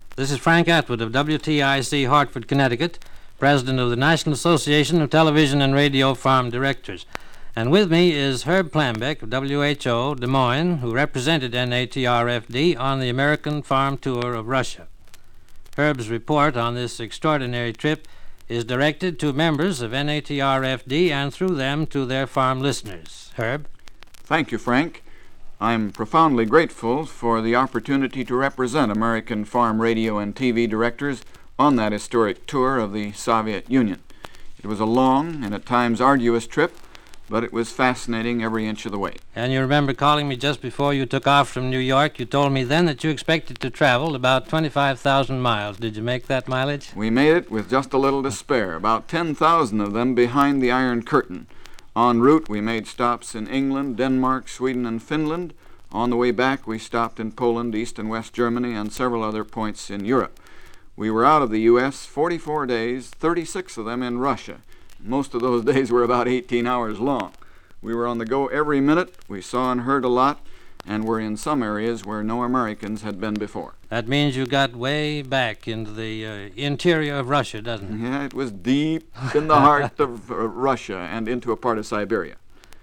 This is Frank Atwood of WTIC Hartford, Connecticut, president of the National Association of Television and Radio Farm Directors. And with me is Herb Plambeck of WHO Des Moines, who represented NATRFD on the American Farm Tour of Russia. Herb's report on this extraordinary trip is directed to members of NATRFD and through them to their farm listeners. Herb? Thank you, Frank. I'm profoundly grateful for the opportunity to represent American farm radio and TV directors on that historic tour of the Soviet Union. It was a long and at times arduous trip, but it was fascinating every inch of the way. And you remember calling me just before you took off from New York. You told me then that you expected to travel about 25,000 miles. Did you make that mileage? We made it with just a little to spare, about 10,000 of them behind the Iron Curtain. En route, we made stops in England, Denmark, Sweden, and Finland. On the way back, we stopped in Poland, East and West Germany, and several other points in Europe. We were out of the U.S. 44 days, 36 of them in Russia. Most of those days were about 18 hours long. We were on the go every minute. We saw and heard a lot, and were in some areas where no Americans had been before. That means you got way back into the interior of Russia, doesn't it? Yeah, it was deep in the heart of Russia and into a part of Siberia.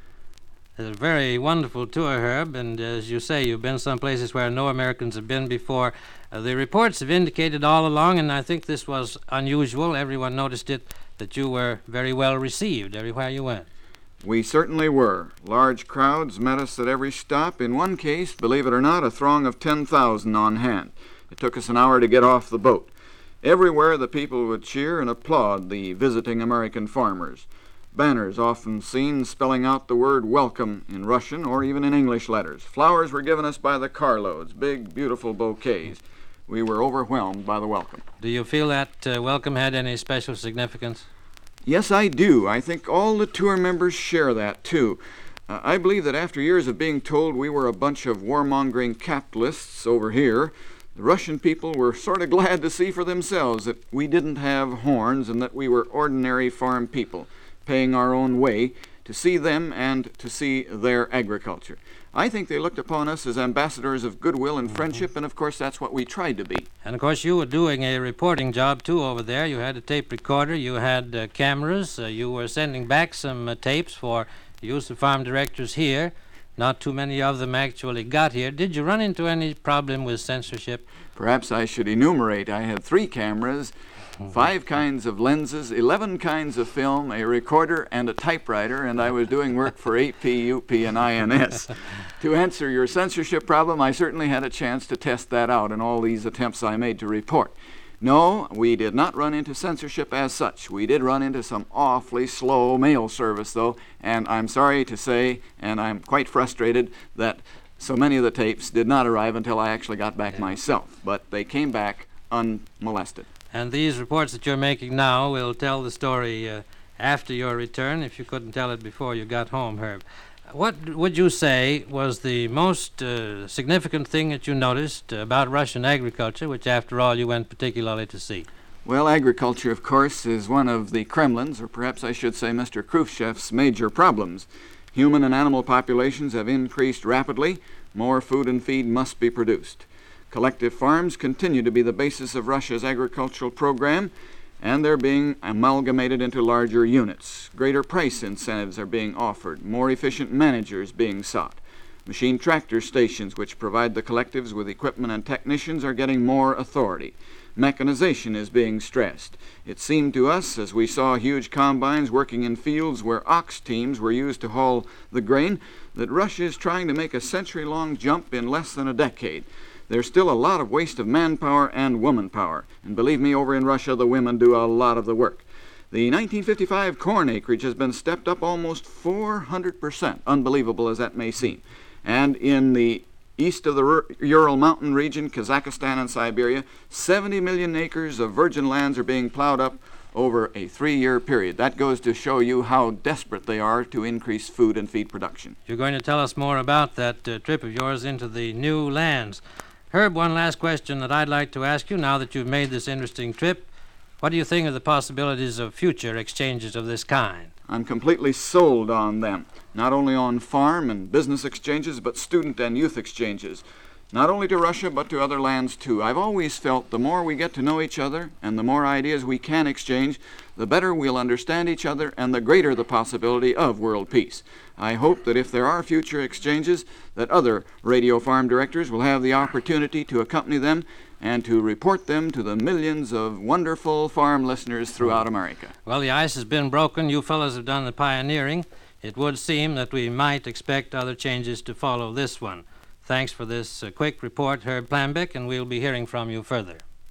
It's a very wonderful tour, Herb, and as you say, you've been some places where no Americans have been before. The reports have indicated all along, and I think this was unusual, everyone noticed it, that you were very well received everywhere you went. We certainly were. Large crowds met us at every stop. In one case, believe it or not, a throng of 10,000 on hand. It took us an hour to get off the boat. Everywhere the people would cheer and applaud the visiting American farmers. Banners often seen spelling out the word welcome in Russian or even in English letters. Flowers were given us by the carloads, big, beautiful bouquets. We were overwhelmed by the welcome. Do you feel that welcome had any special significance? Yes, I do. I think all the tour members share that, too. I believe that after years of being told we were a bunch of warmongering capitalists over here, the Russian people were sort of glad to see for themselves that we didn't have horns and that we were ordinary farm people, paying our own way to see them and to see their agriculture. I think they looked upon us as ambassadors of goodwill and friendship, and of course that's what we tried to be. And of course you were doing a reporting job too over there. You had a tape recorder, you had cameras, you were sending back some tapes for use of farm directors here. Not too many of them actually got here. Did you run into any problem with censorship? Perhaps I should enumerate. I had 3 cameras, 5 kinds of lenses, 11 kinds of film, a recorder, and a typewriter, and I was doing work for AP, UP, and INS. To answer your censorship problem, I certainly had a chance to test that out in all these attempts I made to report. No, we did not run into censorship as such. We did run into some awfully slow mail service, though, and I'm sorry to say, and I'm quite frustrated, that so many of the tapes did not arrive until I actually got back myself, but they came back unmolested. And these reports that you're making now will tell the story after your return, if you couldn't tell it before you got home, Herb. What would you say was the most significant thing that you noticed about Russian agriculture, which after all you went particularly to see? Well, agriculture, of course, is one of the Kremlin's, or perhaps I should say Mr. Khrushchev's, major problems. Human and animal populations have increased rapidly. More food and feed must be produced. Collective farms continue to be the basis of Russia's agricultural program, and they're being amalgamated into larger units. Greater price incentives are being offered, more efficient managers being sought. Machine tractor stations, which provide the collectives with equipment and technicians, are getting more authority. Mechanization is being stressed. It seemed to us, as we saw huge combines working in fields where ox teams were used to haul the grain, that Russia is trying to make a century-long jump in less than a decade. There's still a lot of waste of manpower and woman power. And believe me, over in Russia, the women do a lot of the work. The 1955 corn acreage has been stepped up almost 400%, unbelievable as that may seem. And in the east of the Ural Mountain region, Kazakhstan and Siberia, 70 million acres of virgin lands are being plowed up over a 3-year period. That goes to show you how desperate they are to increase food and feed production. You're going to tell us more about that trip of yours into the new lands. Herb, one last question that I'd like to ask you now that you've made this interesting trip. What do you think of the possibilities of future exchanges of this kind? I'm completely sold on them, not only on farm and business exchanges, but student and youth exchanges. not only to Russia but to other lands too. I've always felt the more we get to know each other and the more ideas we can exchange, the better we'll understand each other and the greater the possibility of world peace. I hope that if there are future exchanges, that other radio farm directors will have the opportunity to accompany them and to report them to the millions of wonderful farm listeners throughout America. Well, the ice has been broken. You fellows have done the pioneering. It would seem that we might expect other changes to follow this one. Thanks for this quick report, Herb Plambeck, and we'll be hearing from you further.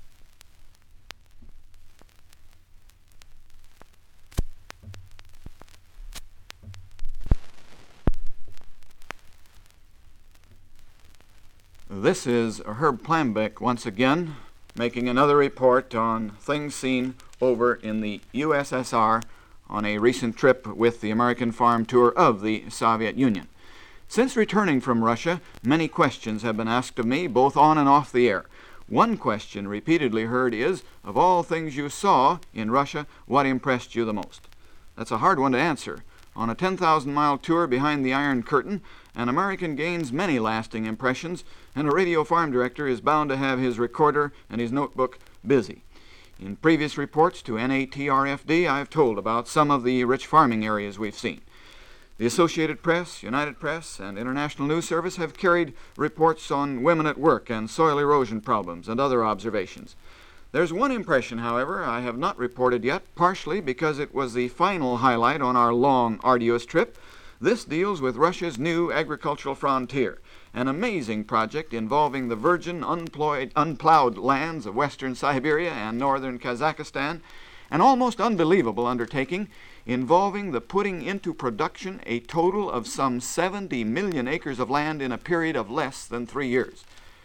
This is Herb Plambeck once again, making another report on things seen over in the USSR on a recent trip with the American Farm Tour of the Soviet Union. Since returning from Russia, many questions have been asked of me, both on and off the air. One question repeatedly heard is, of all things you saw in Russia, what impressed you the most? That's a hard one to answer. On a 10,000-mile tour behind the Iron Curtain, an American gains many lasting impressions, and a radio farm director is bound to have his recorder and his notebook busy. In previous reports to NATRFD, I've told about some of the rich farming areas we've seen. The Associated Press, United Press, and International News Service have carried reports on women at work and soil erosion problems and other observations. There's one impression, however, I have not reported yet, partially because it was the final highlight on our long, arduous trip. This deals with Russia's new agricultural frontier, an amazing project involving the virgin, unplowed lands of western Siberia and northern Kazakhstan, an almost unbelievable undertaking involving the putting into production a total of some 70 million acres of land in a period of less than 3 years.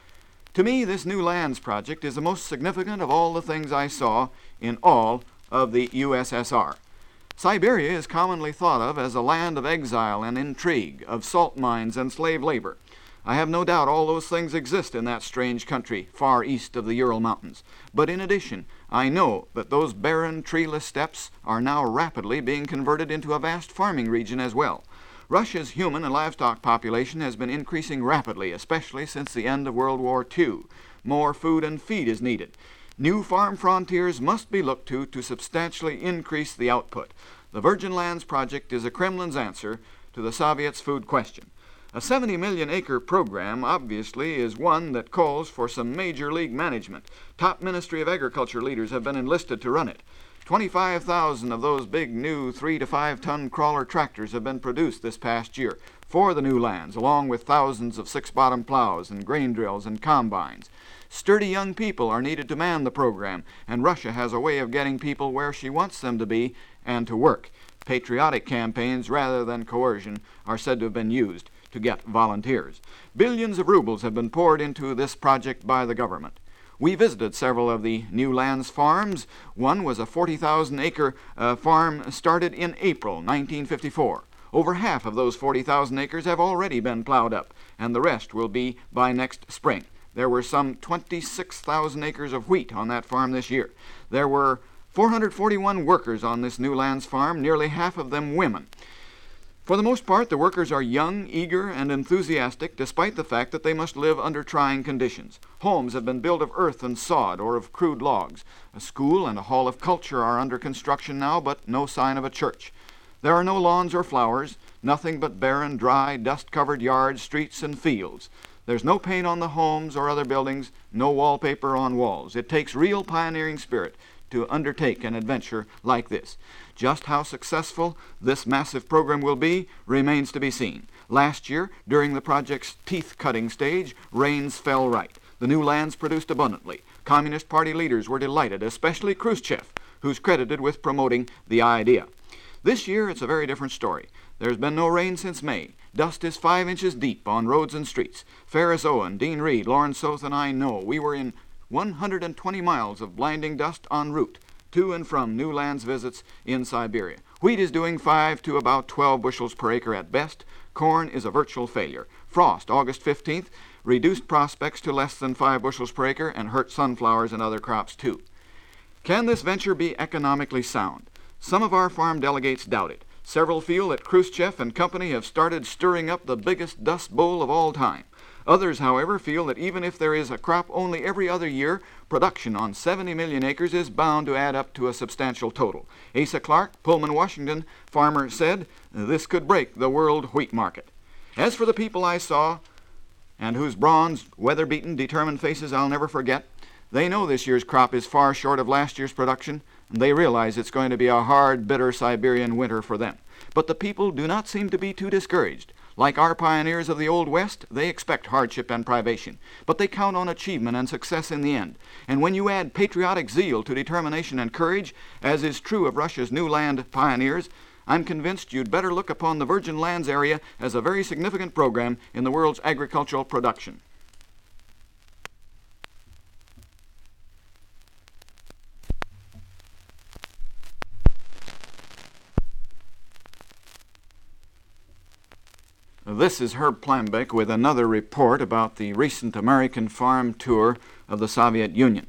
To me, this new lands project is the most significant of all the things I saw in all of the USSR. Siberia is commonly thought of as a land of exile and intrigue, of salt mines and slave labor. I have no doubt all those things exist in that strange country far east of the Ural Mountains. But in addition, I know that those barren, treeless steppes are now rapidly being converted into a vast farming region as well. Russia's human and livestock population has been increasing rapidly, especially since the end of World War II. More food and feed is needed. New farm frontiers must be looked to substantially increase the output. The Virgin Lands Project is the Kremlin's answer to the Soviets' food question. A 70 million acre program obviously is one that calls for some major league management. Top Ministry of Agriculture leaders have been enlisted to run it. 25,000 of those big new 3 to 5 ton crawler tractors have been produced this past year for the new lands, along with thousands of 6-bottom plows and grain drills and combines. Sturdy young people are needed to man the program, and Russia has a way of getting people where she wants them to be and to work. Patriotic campaigns rather than coercion are said to have been used to get volunteers. Billions of rubles have been poured into this project by the government. We visited several of the new lands farms. One was a 40,000-acre farm started in April 1954. Over half of those 40,000 acres have already been plowed up, and the rest will be by next spring. There were some 26,000 acres of wheat on that farm this year. There were 441 workers on this new lands farm, nearly half of them women. For the most part, the workers are young, eager, and enthusiastic, despite the fact that they must live under trying conditions. Homes have been built of earth and sod or of crude logs. A school and a hall of culture are under construction now, but no sign of a church. There are no lawns or flowers, nothing but barren, dry, dust-covered yards, streets, and fields. There's no paint on the homes or other buildings, no wallpaper on walls. It takes real pioneering spirit to undertake an adventure like this. Just how successful this massive program will be remains to be seen. Last year, during the project's teeth-cutting stage, rains fell right. The new lands produced abundantly. Communist Party leaders were delighted, especially Khrushchev, who's credited with promoting the idea. This year, it's a very different story. There's been no rain since May. Dust is 5 inches deep on roads and streets. Ferris Owen, Dean Reed, Lawrence Soth, and I know we were in 120 miles of blinding dust en route to and from new lands visits in Siberia. Wheat is doing 5 to about 12 bushels per acre at best. Corn is a virtual failure. Frost, August 15th, reduced prospects to less than 5 bushels per acre and hurt sunflowers and other crops too. Can this venture be economically sound? Some of our farm delegates doubt it. Several feel that Khrushchev and company have started stirring up the biggest dust bowl of all time. Others, however, feel that even if there is a crop only every other year, production on 70 million acres is bound to add up to a substantial total. Asa Clark, Pullman, Washington, farmer, said this could break the world wheat market. As for the people I saw, and whose bronzed, weather-beaten, determined faces I'll never forget, they know this year's crop is far short of last year's production, and they realize it's going to be a hard, bitter Siberian winter for them. But the people do not seem to be too discouraged. Like our pioneers of the Old West, they expect hardship and privation, but they count on achievement and success in the end. And when you add patriotic zeal to determination and courage, as is true of Russia's new land pioneers, I'm convinced you'd better look upon the Virgin Lands area as a very significant program in the world's agricultural production. This is Herb Plambeck with another report about the recent American farm tour of the Soviet Union.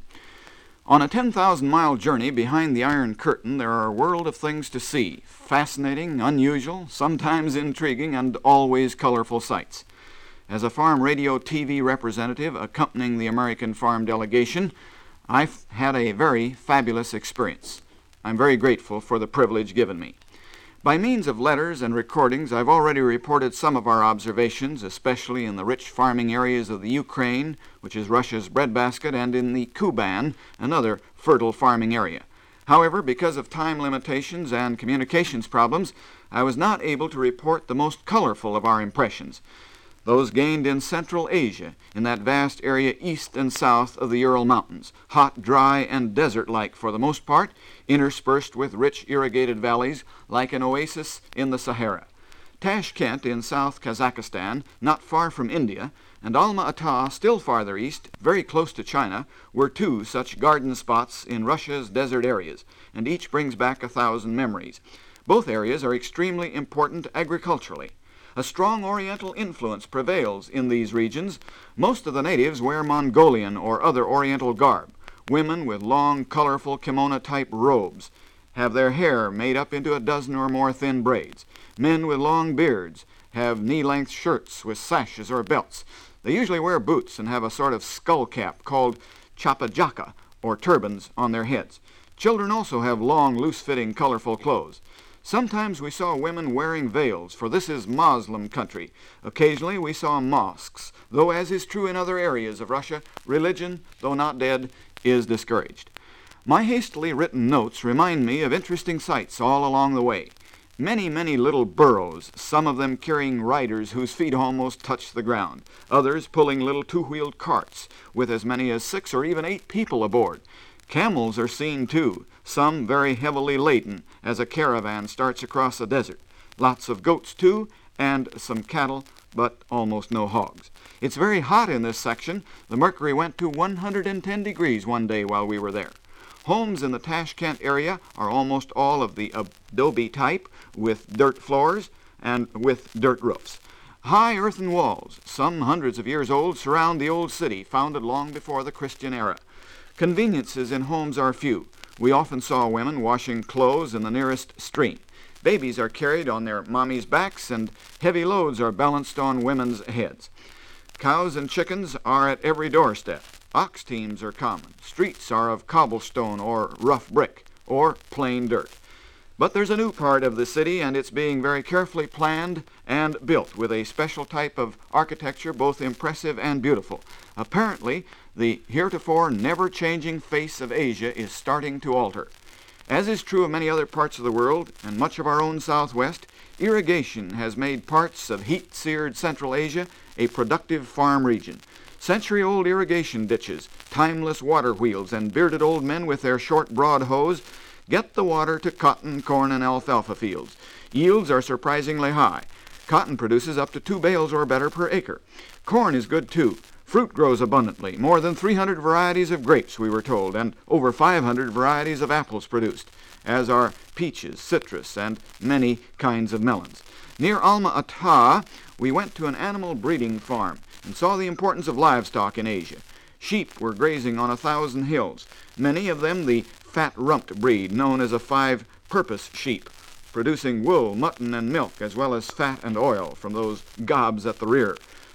On a 10,000-mile journey behind the Iron Curtain, there are a world of things to see, fascinating, unusual, sometimes intriguing, and always colorful sights. As a farm radio TV representative accompanying the American farm delegation, I've had a very fabulous experience. I'm very grateful for the privilege given me. By means of letters and recordings, I've already reported some of our observations, especially in the rich farming areas of the Ukraine, which is Russia's breadbasket, and in the Kuban, another fertile farming area. However, because of time limitations and communications problems, I was not able to report the most colorful of our impressions, those gained in Central Asia, in that vast area east and south of the Ural Mountains, hot, dry, and desert-like for the most part, interspersed with rich irrigated valleys like an oasis in the Sahara. Tashkent in South Kazakhstan, not far from India, and Alma-Ata, still farther east, very close to China, were two such garden spots in Russia's desert areas, and each brings back 1,000 memories. Both areas are extremely important agriculturally. A strong Oriental influence prevails in these regions. Most of the natives wear Mongolian or other Oriental garb. Women with long, colorful kimono-type robes have their hair made up into a dozen or more thin braids. Men with long beards have knee-length shirts with sashes or belts. They usually wear boots and have a sort of skull cap called chapajaka, or turbans, on their heads. Children also have long, loose-fitting, colorful clothes. Sometimes we saw women wearing veils, for this is Muslim country. Occasionally we saw mosques, though as is true in other areas of Russia, religion, though not dead, is discouraged. My hastily written notes remind me of interesting sights all along the way. Many, many little burros, some of them carrying riders whose feet almost touch the ground, others pulling little two-wheeled carts with as many as 6 or even 8 people aboard. Camels are seen too, some very heavily laden as a caravan starts across the desert. Lots of goats too, and some cattle, but almost no hogs. It's very hot in this section. The mercury went to 110 degrees one day while we were there. Homes in the Tashkent area are almost all of the adobe type, with dirt floors and with dirt roofs. High earthen walls, some hundreds of years old, surround the old city, founded long before the Christian era. Conveniences in homes are few. We often saw women washing clothes in the nearest stream. Babies are carried on their mommies' backs, and heavy loads are balanced on women's heads. Cows and chickens are at every doorstep. Ox teams are common. Streets are of cobblestone or rough brick, or plain dirt. But there's a new part of the city, and it's being very carefully planned and built with a special type of architecture, both impressive and beautiful. Apparently, the heretofore never-changing face of Asia is starting to alter. As is true of many other parts of the world, and much of our own Southwest, irrigation has made parts of heat-seared Central Asia a productive farm region. Century-old irrigation ditches, timeless water wheels, and bearded old men with their short, broad hose get the water to cotton, corn, and alfalfa fields. Yields are surprisingly high. Cotton produces up to 2 bales or better per acre. Corn is good, too. Fruit grows abundantly. More than 300 varieties of grapes, we were told, and over 500 varieties of apples produced, as are peaches, citrus, and many kinds of melons. Near Alma-Ata, we went to an animal breeding farm and saw the importance of livestock in Asia. Sheep were grazing on 1,000 hills, many of them the fat-rumped breed known as a 5-purpose sheep, producing wool, mutton, and milk, as well as fat and oil from those gobs at the rear.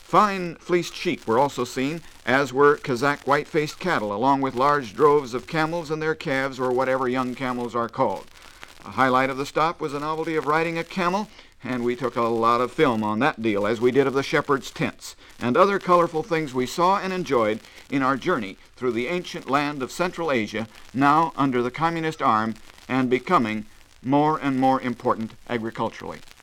Fine fleeced sheep were also seen, as were Kazakh white-faced cattle, along with large droves of camels and their calves, or whatever young camels are called. A highlight of the stop was the novelty of riding a camel, and we took a lot of film on that deal, as we did of the shepherds' tents, and other colorful things we saw and enjoyed in our journey through the ancient land of Central Asia, now under the communist arm and becoming more and more important agriculturally.